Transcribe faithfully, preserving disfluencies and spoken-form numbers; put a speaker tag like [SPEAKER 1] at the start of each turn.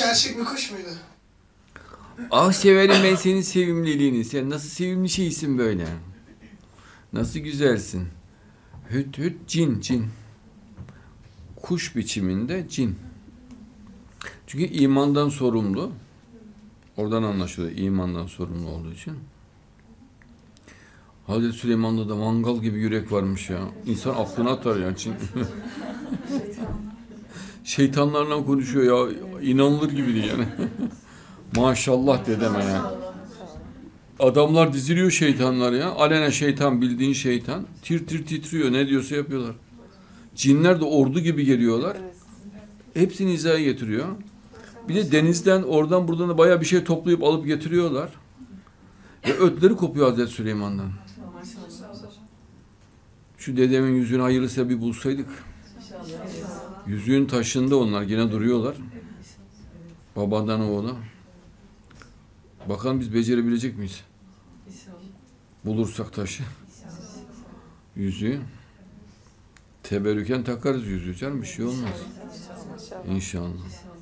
[SPEAKER 1] gerçek bir kuş muydu?
[SPEAKER 2] Ah severim ben senin sevimliliğini. Sen nasıl sevimli şeysin böyle. Nasıl güzelsin. Hüt hüt cin cin. Kuş biçiminde cin. Çünkü imandan sorumlu. Oradan anlaşılıyor imandan sorumlu olduğu için. Hazreti Süleyman'da da mangal gibi yürek varmış ya. İnsan aklına atar ya. Şeytanlarla konuşuyor ya. İnanılır gibi değil yani. Maşallah dedeme ya. Adamlar diziliyor şeytanlar ya. Alenen şeytan, bildiğin şeytan. Tir tir titriyor. Ne diyorsa yapıyorlar. Cinler de ordu gibi geliyorlar. Hepsini hizaya getiriyor. Bir de denizden oradan buradan da bayağı bir şey toplayıp alıp getiriyorlar. Ve ötleri kopuyor Hazreti Süleyman'dan. Şu dedemin yüzünü hayırlısı bir bulsaydık. Yüzüğün taşında onlar yine duruyorlar. Babadan oğula. Bakalım biz becerebilecek miyiz? Bulursak taşı. Yüzüğü. Teberrüken takarız yüzüğü canım. Bir şey olmaz. İnşallah.